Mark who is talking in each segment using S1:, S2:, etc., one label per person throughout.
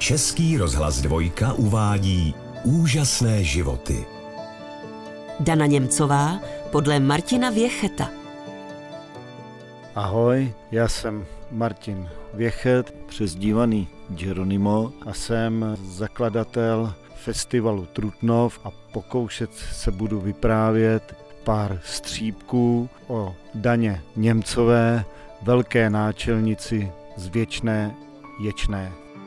S1: Český rozhlas Dvojka uvádí Úžasné životy.
S2: Dana Němcová podle Martina Věcheta.
S3: Ahoj, já jsem Martin Věchet, přezdívaný Geronimo, a jsem zakladatel festivalu Trutnov a pokoušet se budu vyprávět pár střípků o Daně Němcové, velké náčelnici z věčné Ječné.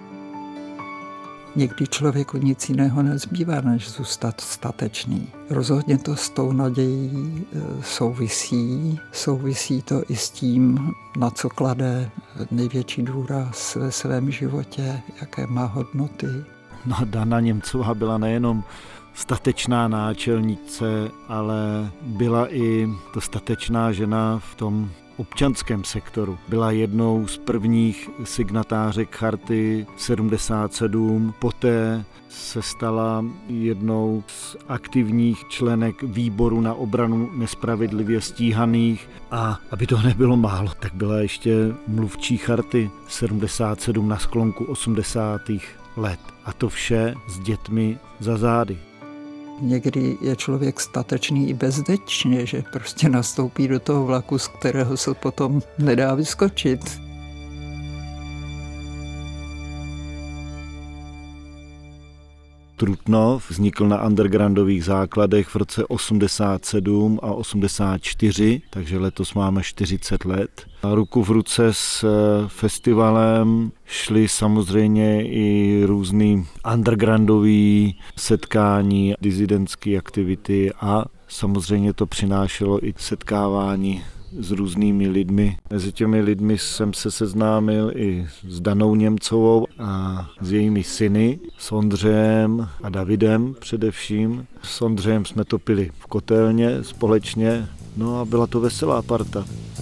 S4: Někdy člověku nic jiného nezbývá, než zůstat statečný. Rozhodně to s tou nadějí souvisí. Souvisí to i s tím, na co klade největší důraz ve svém životě, jaké má hodnoty.
S3: No, Dana Němcová byla nejenom statečná náčelnice, ale byla i to statečná žena v tom občanském sektoru. Byla jednou z prvních signatářek Charty 77, poté se stala jednou z aktivních členek výboru na obranu nespravedlivě stíhaných, a aby to nebylo málo, tak byla ještě mluvčí Charty 77 na sklonku 80. let. A to vše s dětmi za zády.
S4: Někdy je člověk statečný i bezdečně, že prostě nastoupí do toho vlaku, z kterého se potom nedá vyskočit.
S3: Trutnov vznikl na undergroundových základech v roce 87 a 84, takže letos máme 40 let. A ruku v ruce s festivalem šly samozřejmě i různý undergroundový setkání, disidentské aktivity, a samozřejmě to přinášelo i setkávání s různými lidmi. Mezi těmi lidmi jsem se seznámil i s Danou Němcovou a s jejími syny, s Ondřejem a Davidem především. S Ondřejem jsme to pili v kotelně společně, no a byla to veselá parta.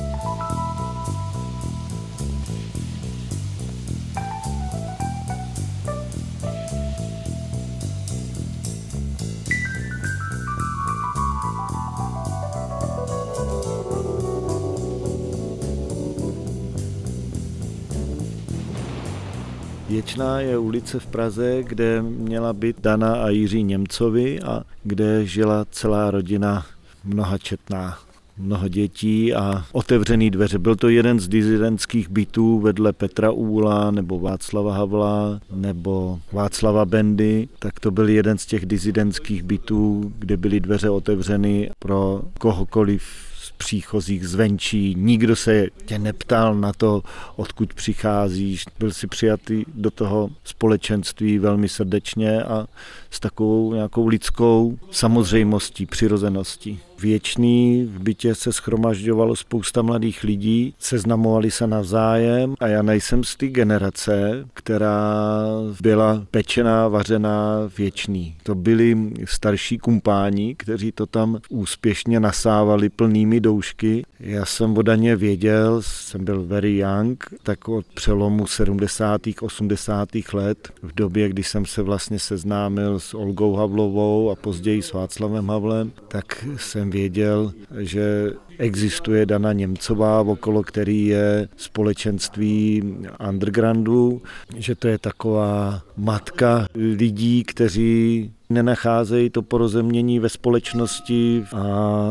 S3: Ječná je ulice v Praze, kde měla být Dana a Jiří Němcovi a kde žila celá rodina mnohačetná. Mnoho dětí a otevřený dveře. Byl to jeden z disidentských bytů vedle Petra Úla nebo Václava Havla nebo Václava Bendy. Tak to byl jeden z těch disidentských bytů, kde byly dveře otevřeny pro kohokoliv příchozích zvenčí. Nikdo se tě neptal na to, odkud přicházíš. Byl si přijatý do toho společenství velmi srdečně a s takovou nějakou lidskou samozřejmostí, přirozeností. Věčný v bytě se shromažďovalo spousta mladých lidí, seznamovali se navzájem, a já nejsem z té generace, která byla pečená, vařená Věčný. To byli starší kumpáni, kteří to tam úspěšně nasávali plnými doušky. Já jsem o Daně věděl, jsem byl very young, tak od přelomu 70. 80. let, v době, kdy jsem se vlastně seznámil s Olgou Havlovou a později s Václavem Havlem, tak jsem věděl, že existuje Dana Němcová, okolo který je společenství undergroundu, že to je taková matka lidí, kteří nenacházejí to porozumění ve společnosti a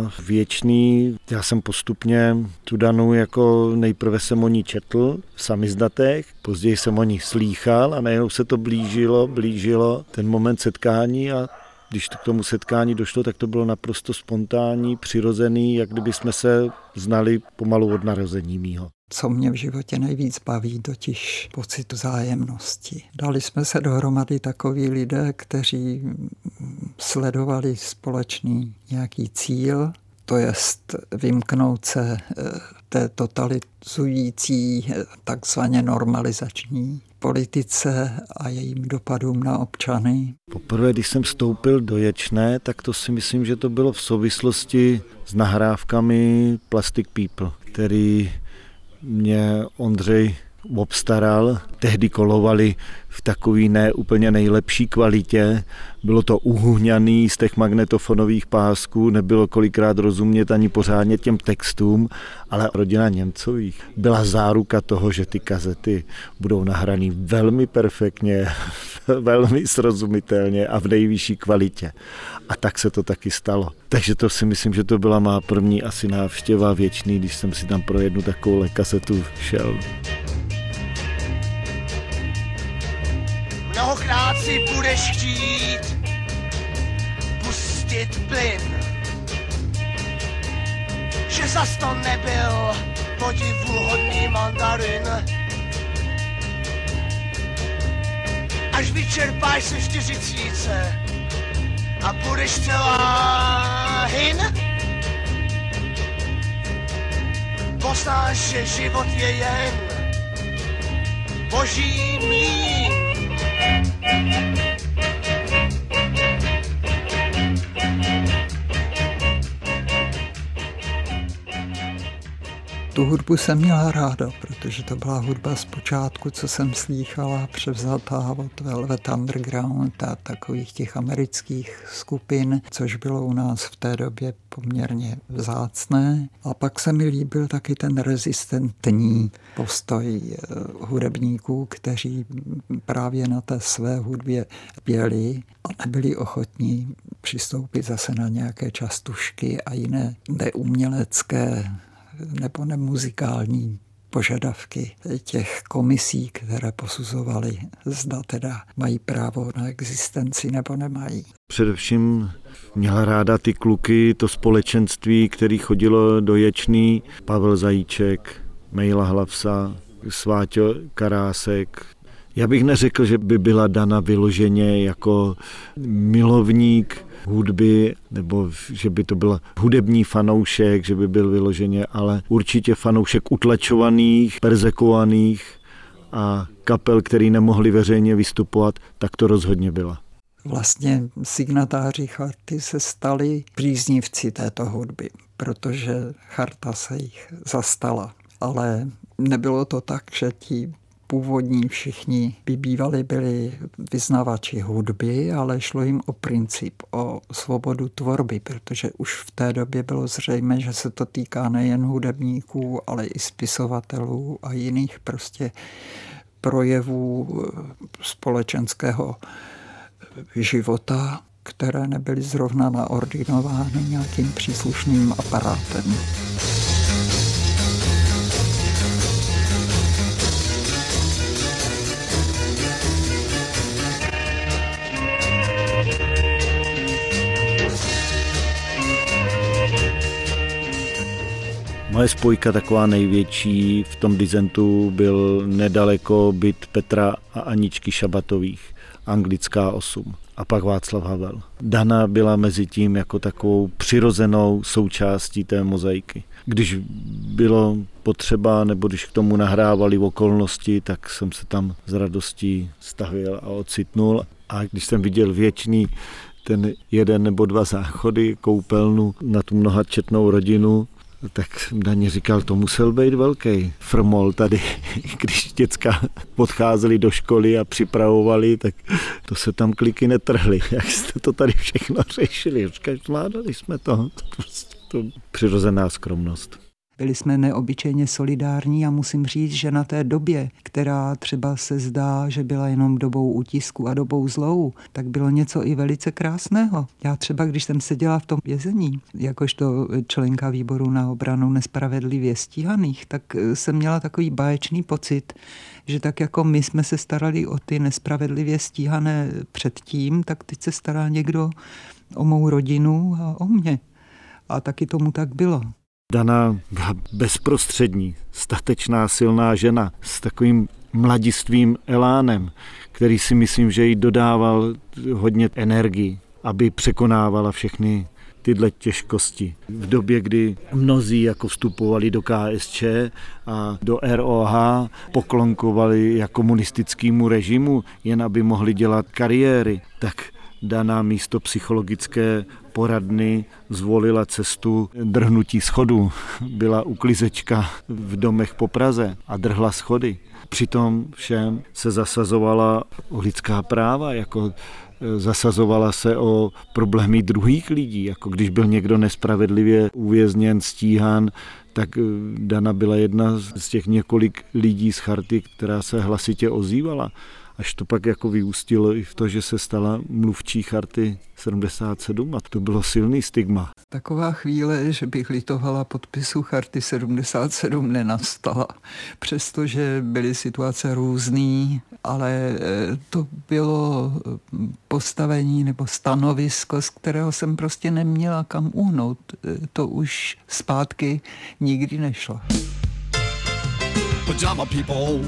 S3: Věčný. Já jsem postupně tu Danu jako nejprve jsem o ní četl v samizdatech, později jsem o ní slýchal a najednou se to blížilo ten moment setkání, a když to k tomu setkání došlo, tak to bylo naprosto spontánní, přirozený, jak kdyby jsme se znali pomalu od narození mýho.
S4: Co mě v životě nejvíc baví, totiž pocit vzájemnosti. Dali jsme se dohromady takoví lidé, kteří sledovali společný nějaký cíl, to jest vymknout se té totalizující, takzvaně normalizační politice a jejím dopadům na občany.
S3: Poprvé, když jsem vstoupil do Ječné, tak to si myslím, že to bylo v souvislosti s nahrávkami Plastic People, který mě Ondřej obstaral. Tehdy kolovali v takový ne úplně nejlepší kvalitě. Bylo to uhuňaný z těch magnetofonových pásků, nebylo kolikrát rozumět ani pořádně těm textům, ale rodina Němcových byla záruka toho, že ty kazety budou nahraný velmi perfektně, velmi srozumitelně a v nejvyšší kvalitě. A tak se to taky stalo. Takže to si myslím, že to byla má první asi návštěva věčný, když jsem si tam pro jednu takovou kasetu šel.
S5: Mnohokrát si budeš chtít pustit plyn, že zas to nebyl podivuhodný mandarin. Až vyčerpáš se 40 a budeš celá hin, poznáš, že život je jen boží mín.
S4: Tu hudbu jsem měla ráda, protože to byla hudba zpočátku, co jsem slýchala, převzatá od Velvet Underground a takových těch amerických skupin, což bylo u nás v té době poměrně vzácné. A pak se mi líbil taky ten rezistentní postoj hudebníků, kteří právě na té své hudbě pěli a nebyli ochotní přistoupit zase na nějaké častušky a jiné neumělecké nebo nemuzikální požadavky těch komisí, které posuzovaly, zda teda mají právo na existenci nebo nemají.
S3: Především měla ráda ty kluky, to společenství, který chodilo do Ječný, Pavel Zajíček, Mejla Hlavsa, Sváťo Karásek. Já bych neřekl, že by byla Dana vyloženě jako milovník hudby, nebo že by to byl hudební fanoušek, že by byl vyloženě, ale určitě fanoušek utlačovaných, perzekovaných a kapel, který nemohli veřejně vystupovat, tak to rozhodně byla.
S4: Vlastně signatáři charty se stali příznivci této hudby, protože charta se jich zastala. Ale nebylo to tak, že ti původní všichni byli vyznavači hudby, ale šlo jim o princip, o svobodu tvorby, protože už v té době bylo zřejmé, že se to týká nejen hudebníků, ale i spisovatelů a jiných prostě projevů společenského života, které nebyly zrovna naordinovány nějakým příslušným aparátem.
S3: Moje spojka taková největší v tom Dizentu byl nedaleko byt Petra a Aničky Šabatových, Anglická 8 a pak Václav Havel. Dana byla mezi tím jako takovou přirozenou součástí té mozaiky. Když bylo potřeba, nebo když k tomu nahrávali okolnosti, tak jsem se tam s radostí stavil a ocitnul. A když jsem viděl věčný ten 1 nebo 2 záchody, koupelnu na tu mnohačetnou rodinu, tak Daně říkal, to musel být velký frmol tady, když děcka odcházeli do školy a připravovali, tak to se tam kliky netrhly. Jak jste to tady všechno řešili? Říkali, zvládali jsme to. To přirozená skromnost.
S6: Byli jsme neobyčejně solidární a musím říct, že na té době, která třeba se zdá, že byla jenom dobou útisku a dobou zlou, tak bylo něco i velice krásného. Já třeba, když jsem seděla v tom vězení, jakožto členka výboru na obranu nespravedlivě stíhaných, tak jsem měla takový báječný pocit, že tak jako my jsme se starali o ty nespravedlivě stíhané předtím, tak teď se stará někdo o mou rodinu a o mě. A taky tomu tak bylo.
S3: Dana byla bezprostřední, statečná, silná žena s takovým mladistvým elánem, který si myslím, že jí dodával hodně energii, aby překonávala všechny tyhle těžkosti. V době, kdy mnozí jako vstupovali do KSČ a do ROH, poklonkovali jako komunistickému režimu, jen aby mohli dělat kariéry, tak Dana místo psychologické poradny zvolila cestu drhnutí schodů. Byla uklizečka v domech po Praze a drhla schody. přitom všem se zasazovala o lidská práva, jako zasazovala se o problémy druhých lidí, jako když byl někdo nespravedlivě uvězněn, stíhán, tak Dana byla jedna z těch několik lidí z Charty, která se hlasitě ozývala. Až to pak jako vyústilo i v to, že se stala mluvčí Charty 77 a to bylo silný stigma.
S4: Taková chvíle, že bych litovala podpisu Charty 77, nenastala. Přestože byly situace různý, ale to bylo postavení nebo stanovisko, z kterého jsem prostě neměla kam uhnout. To už zpátky nikdy nešlo.
S7: Pajama people,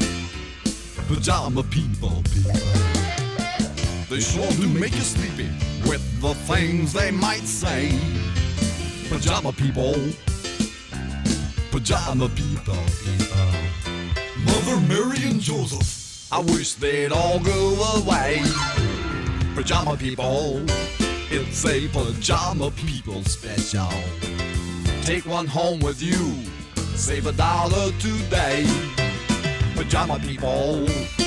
S7: they sure do make you sleepy with the things they might say. Pajama people, Mother Mary and Joseph, I wish they'd all go away. Pajama people, it's a pajama people special. Take one home with you, save $1 today. Pajama people,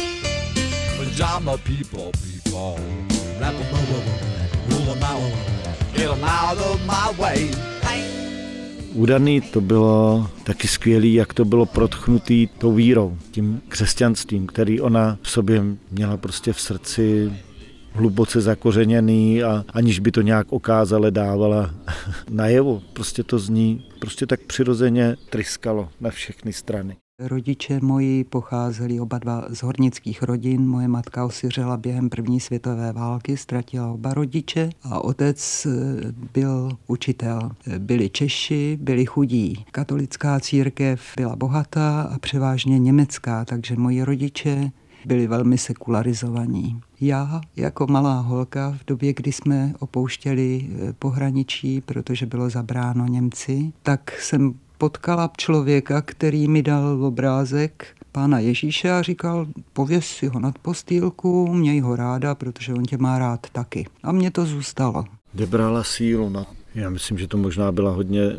S7: rap get 'em out of my way.
S3: U Dany to bylo taky skvělý, jak to bylo protchnutý tou vírou, tím křesťanstvím, který ona v sobě měla prostě v srdci hluboce zakořeněný a aniž by to nějak okázale dávala najevo. Prostě to z ní prostě tak přirozeně tryskalo na všechny strany.
S6: Rodiče moji pocházeli oba dva z hornických rodin. Moje matka osiřela během první světové války, ztratila oba rodiče a otec byl učitel. Byli Češi, byli chudí. Katolická církev byla bohatá a převážně německá, takže moji rodiče byli velmi sekularizovaní. Já jako malá holka v době, kdy jsme opouštěli pohraničí, protože bylo zabráno Němci, tak jsem potkala člověka, který mi dal obrázek Pána Ježíše a říkal, pověs si ho nad postýlku, měj ho ráda, protože on tě má rád taky. A mně to zůstalo.
S3: Kde brala sílu? Já myslím, že to možná byla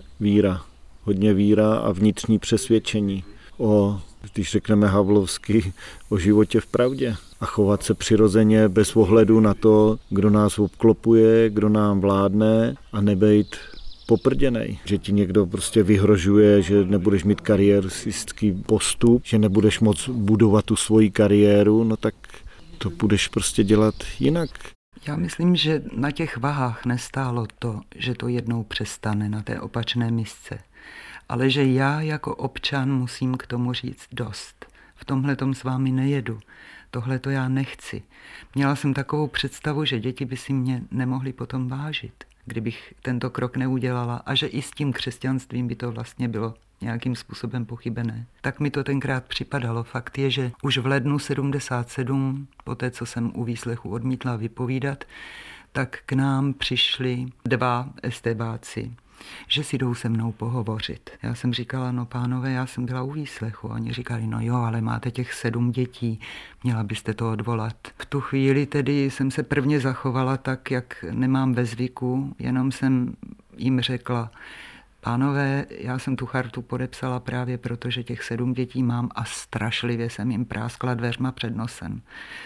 S3: hodně víra a vnitřní přesvědčení když řekneme havlovsky, o životě v pravdě a chovat se přirozeně bez ohledu na to, kdo nás obklopuje, kdo nám vládne a nebejt poprděnej, že ti někdo prostě vyhrožuje, že nebudeš mít kariéristický postup, že nebudeš moc budovat tu svoji kariéru, no tak to budeš prostě dělat jinak.
S6: Já myslím, že na těch vahách nestálo to, že to jednou přestane na té opačné misce, ale že já jako občan musím k tomu říct dost. V tomhletom s vámi nejedu, tohle to já nechci. Měla jsem takovou představu, že děti by si mě nemohly potom vážit, kdybych tento krok neudělala a že i s tím křesťanstvím by to vlastně bylo nějakým způsobem pochybené. Tak mi to tenkrát připadalo. Fakt je, že už v lednu 77, poté co jsem u výslechu odmítla vypovídat, tak k nám přišli 2 estébáci, že si jdou se mnou pohovořit. Já jsem říkala, no pánové, já jsem byla u výslechu. Oni říkali, no jo, ale máte těch 7 dětí, měla byste to odvolat. V tu chvíli tedy jsem se prvně zachovala tak, jak nemám ve zvyku, jenom jsem jim řekla, pánové, já jsem tu chartu podepsala právě proto, že těch 7 dětí mám a strašlivě jsem jim práskla dveřma před nosem.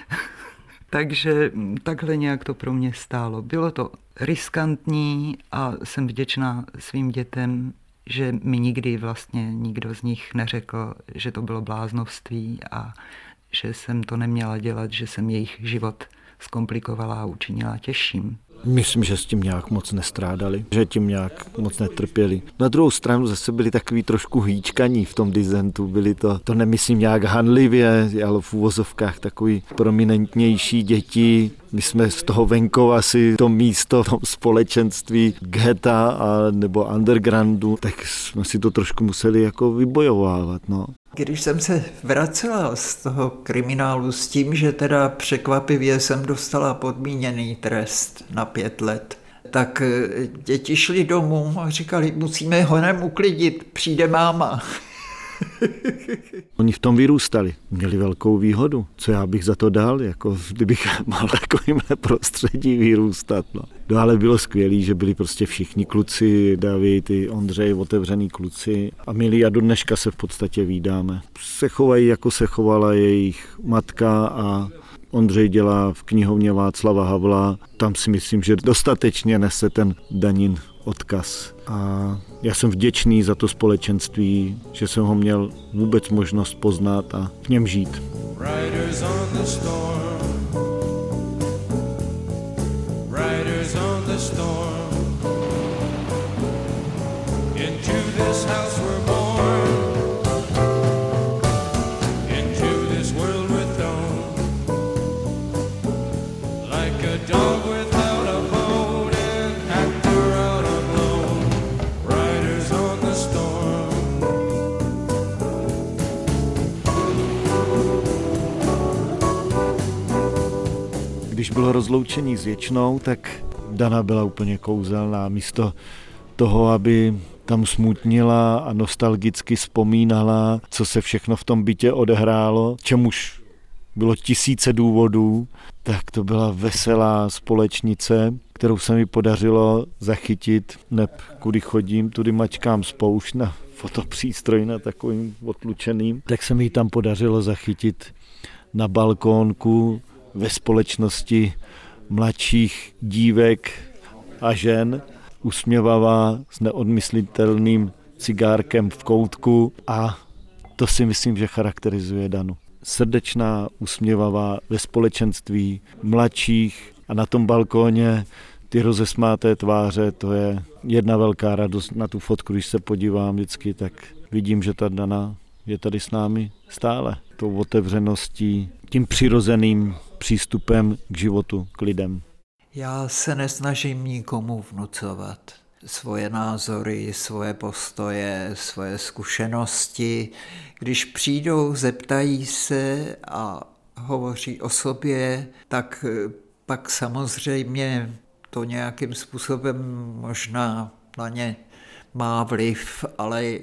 S6: Takže takhle nějak to pro mě stálo. Bylo to riskantní a jsem vděčná svým dětem, že mi nikdy vlastně nikdo z nich neřekl, že to bylo bláznovství a že jsem to neměla dělat, že jsem jejich život zkomplikovala a učinila těžším.
S3: Myslím, že s tím nějak moc nestrádali, že tím nějak moc netrpěli. Na druhou stranu zase byli takový trošku hýčkaní v tom dizentu, byli to nemyslím nějak hanlivě, ale v úvozovkách takový prominentnější děti. My jsme z toho venkova si to místo v tom společenství geta nebo undergroundu, tak jsme si to trošku museli jako vybojovávat, no.
S4: Když jsem se vracela z toho kriminálu s tím, že teda překvapivě jsem dostala podmíněný trest na 5 let, tak děti šly domů a říkali, musíme ho uklidit, přijde máma.
S3: Oni v tom vyrůstali, měli velkou výhodu. Co já bych za to dal, jako kdybych mal takovýmhle prostředí vyrůstat. No ale bylo skvělý, že byli prostě všichni kluci, David i Ondřej, otevřený kluci a milí a do dneška se v podstatě vídáme. Se chovají, jako se chovala jejich matka a Ondřej dělá v knihovně Václava Havla. Tam si myslím, že dostatečně nese ten Danin odkaz. A já jsem vděčný za to společenství, že jsem ho měl vůbec možnost poznat a v něm žít. Riders on the storm. Riders on the storm. Into this house we're born. Into this world we're thrown. Like a dog without a bone and actor out alone. Riders on the storm. Když bylo rozloučení s Věčnou, tak Dana byla úplně kouzelná. Místo toho, aby tam smutnila a nostalgicky vzpomínala, co se všechno v tom bytě odehrálo, čemuž bylo tisíce důvodů, tak to byla veselá společnice, kterou se mi podařilo zachytit, neb kudy chodím, tudy mačkám spoušť na fotopřístroj na takovým otlučeným, tak se mi tam podařilo zachytit na balkónku ve společnosti mladších dívek a žen, usměvavá s neodmyslitelným cigárkem v koutku a to si myslím, že charakterizuje Danu. Srdečná, usměvavá ve společenství mladších a na tom balkóně ty rozesmáté tváře, to je jedna velká radost. Na tu fotku, když se podívám vždycky, tak vidím, že ta Dana je tady s námi stále. Tou otevřeností, tím přirozeným přístupem k životu, k lidem.
S4: Já se nesnažím nikomu vnucovat svoje názory, svoje postoje, svoje zkušenosti. Když přijdou, zeptají se a hovoří o sobě, tak pak samozřejmě to nějakým způsobem možná na ně má vliv, ale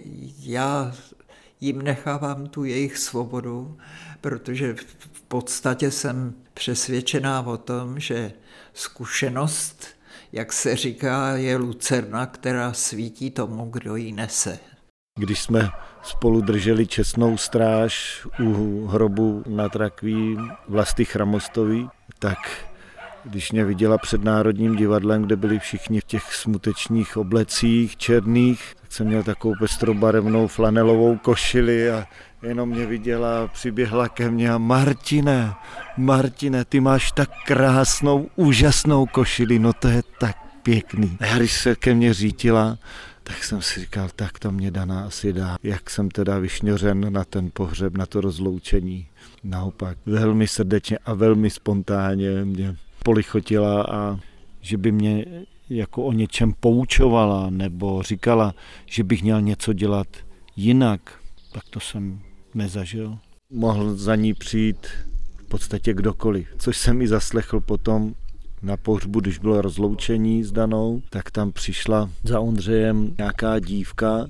S4: já jim nechávám tu jejich svobodu, protože v podstatě jsem přesvědčená o tom, že zkušenost, jak se říká, je lucerna, která svítí tomu, kdo ji nese.
S3: Když jsme spolu drželi čestnou stráž u hrobu nad Rakví Vlasty Chramostový, tak když mě viděla před Národním divadlem, kde byli všichni v těch smutečních oblecích černých, tak jsem měl takovou pestrobarevnou flanelovou košili a jenom mě viděla, přiběhla ke mně a Martine, ty máš tak krásnou, úžasnou košili, no to je tak pěkný. A já když se ke mně řítila, tak jsem si říkal, tak to mě Dana asi dá. Jak jsem teda vyšňořen na ten pohřeb, na to rozloučení. Naopak, velmi srdečně a velmi spontánně mě polichotila a že by mě jako o něčem poučovala nebo říkala, že bych měl něco dělat jinak, tak to jsem nezažil. Mohl za ní přijít v podstatě kdokoliv, což jsem i zaslechl potom na pohřbu, když bylo rozloučení s Danou, tak tam přišla za Ondřejem nějaká dívka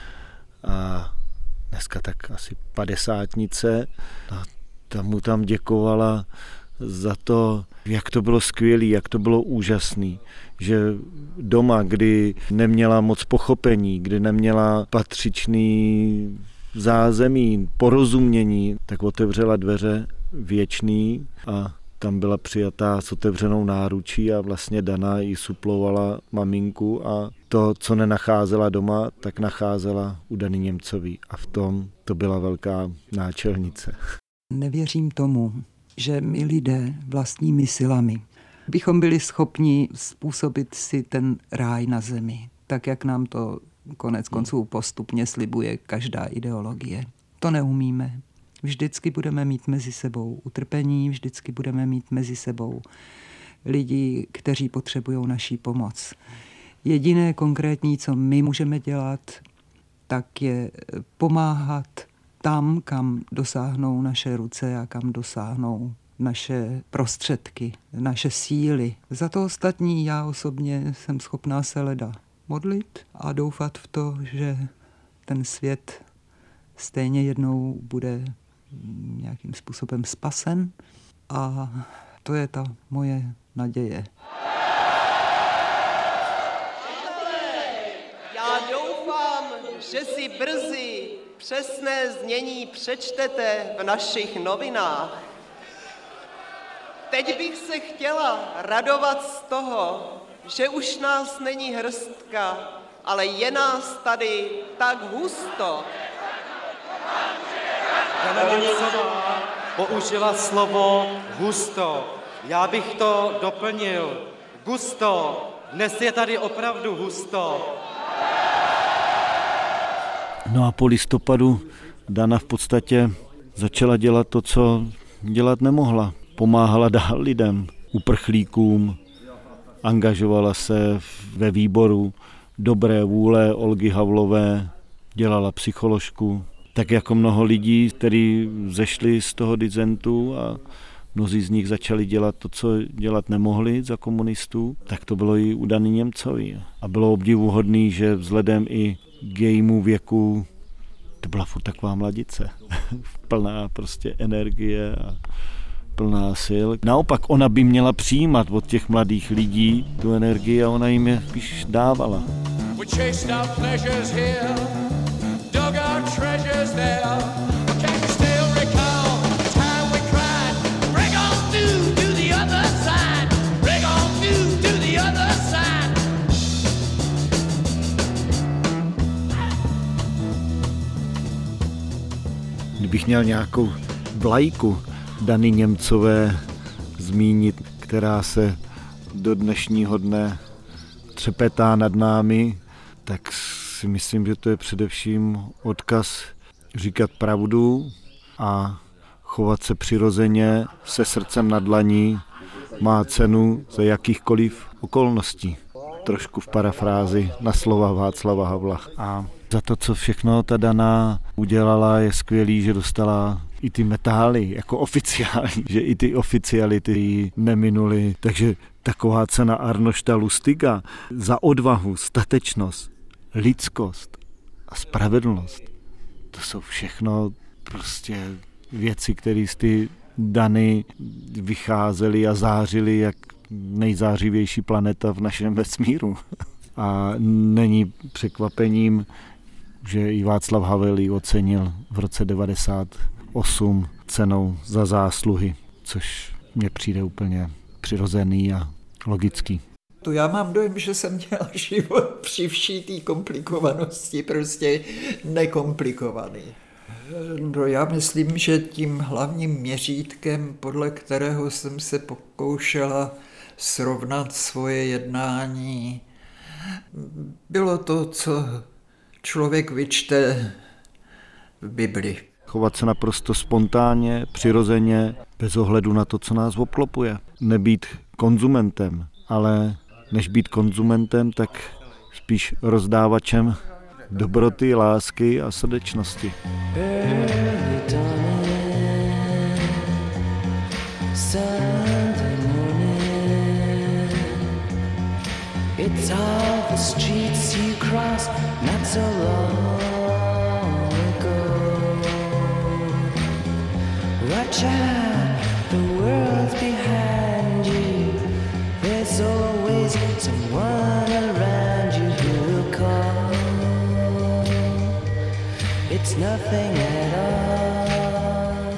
S3: a dneska tak asi 50-nice a ta mu tam děkovala za to, jak to bylo skvělý, jak to bylo úžasný, že doma, kdy neměla moc pochopení, kdy neměla patřičný zázemí, porozumění, tak otevřela dveře Věčný a tam byla přijatá s otevřenou náručí a vlastně Dana jí suplovala maminku a to, co nenacházela doma, tak nacházela u Dany Němcový a v tom to byla velká náčelnice.
S6: Nevěřím tomu, že my lidé vlastními silami bychom byli schopni způsobit si ten ráj na zemi, tak jak nám to konec konců postupně slibuje každá ideologie. To neumíme. Vždycky budeme mít mezi sebou utrpení, vždycky budeme mít mezi sebou lidi, kteří potřebují naší pomoc. Jediné konkrétní, co my můžeme dělat, tak je pomáhat tam, kam dosáhnou naše ruce a kam dosáhnou naše prostředky, naše síly. Za to ostatní já osobně jsem schopná se leda modlit a doufat v to, že ten svět stejně jednou bude nějakým způsobem spasen a to je ta moje naděje.
S8: Já doufám, že si brzy přesné znění přečtete v našich novinách. Teď bych se chtěla radovat z toho, že už nás není hrstka, ale je nás tady tak husto.
S9: Dana Němcová použila slovo husto. Já bych to doplnil. Gusto. Dnes je tady opravdu husto.
S3: No a po listopadu Dana v podstatě začala dělat to, co dělat nemohla. Pomáhala dál lidem, uprchlíkům, angažovala se ve výboru Dobré vůle Olgy Havlové, dělala psycholožku. Tak jako mnoho lidí, kteří zešli z toho disentu a mnozí z nich začali dělat to, co dělat nemohli za komunistů, tak to bylo i u Dany Němcové. A bylo obdivuhodný, že vzhledem i k jejímu věku to byla furt taková mladice. Plná prostě energie a plná sil. Naopak ona by měla přijímat od těch mladých lidí tu energii a ona jim je spíš dávala. Kdybych měl nějakou vlajku Dany Němcové zmínit, která se do dnešního dne třepetá nad námi, tak si myslím, že to je především odkaz říkat pravdu a chovat se přirozeně se srdcem na dlaní má cenu za jakýchkoliv okolností. Trošku v parafrázi na slova Václava Havla. A za to, co všechno ta Dana udělala, je skvělý, že dostala i ty metály jako oficiální, že i ty oficiality ji neminuli. Takže taková cena Arnošta Lustiga za odvahu, statečnost, lidskost a spravedlnost. To jsou všechno prostě věci, které z ty Dany vycházely a zářily jak nejzářivější planeta v našem vesmíru. A není překvapením, že i Václav Havel ji ocenil v roce 1998 cenou za zásluhy, což mně přijde úplně přirozený a logický.
S4: To já mám dojem, že jsem měl život při vší té komplikovanosti prostě nekomplikovaný. No, já myslím, že tím hlavním měřítkem, podle kterého jsem se pokoušela srovnat svoje jednání, bylo to, co člověk vyčte v Bibli.
S3: Chovat se naprosto spontánně, přirozeně, bez ohledu na to, co nás obklopuje. Nebýt konzumentem, ale než být konzumentem, tak spíš rozdávačem dobroty, lásky a srdečnosti. It's all the streets you crossed not so long ago. Watch out, the world's behind you. There's always someone around you who will call. It's nothing at all.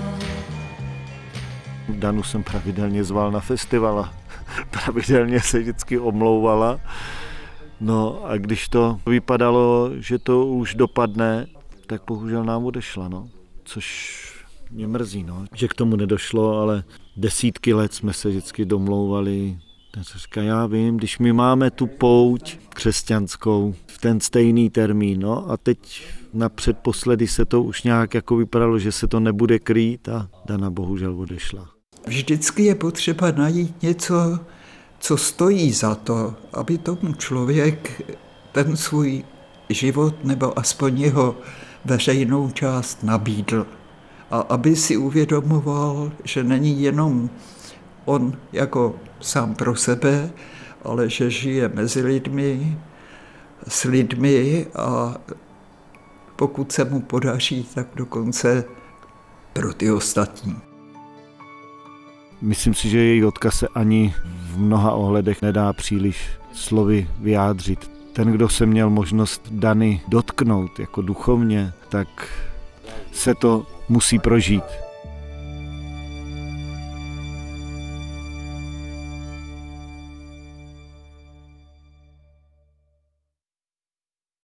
S3: Danu jsem pravidelně zval na festivala. Pravidelně se vždycky omlouvala. No a když to vypadalo, že to už dopadne, tak bohužel nám odešla, no. Což mě mrzí, no. Že k tomu nedošlo, ale desítky let jsme se vždycky domlouvali. Ten se říká, já vím, když my máme tu pouť křesťanskou v ten stejný termín, no a teď na předposledy se to už nějak jako vypadalo, že se to nebude krýt a Dana bohužel odešla.
S4: Vždycky je potřeba najít něco, co stojí za to, aby tomu člověk ten svůj život nebo aspoň jeho veřejnou část nabídl. A aby si uvědomoval, že není jenom on jako sám pro sebe, ale že žije mezi lidmi, s lidmi a pokud se mu podaří, tak dokonce pro ty ostatní.
S3: Myslím si, že její odkaz se ani v mnoha ohledech nedá příliš slovy vyjádřit. Ten, kdo se měl možnost Dany dotknout jako duchovně, tak se to musí prožít.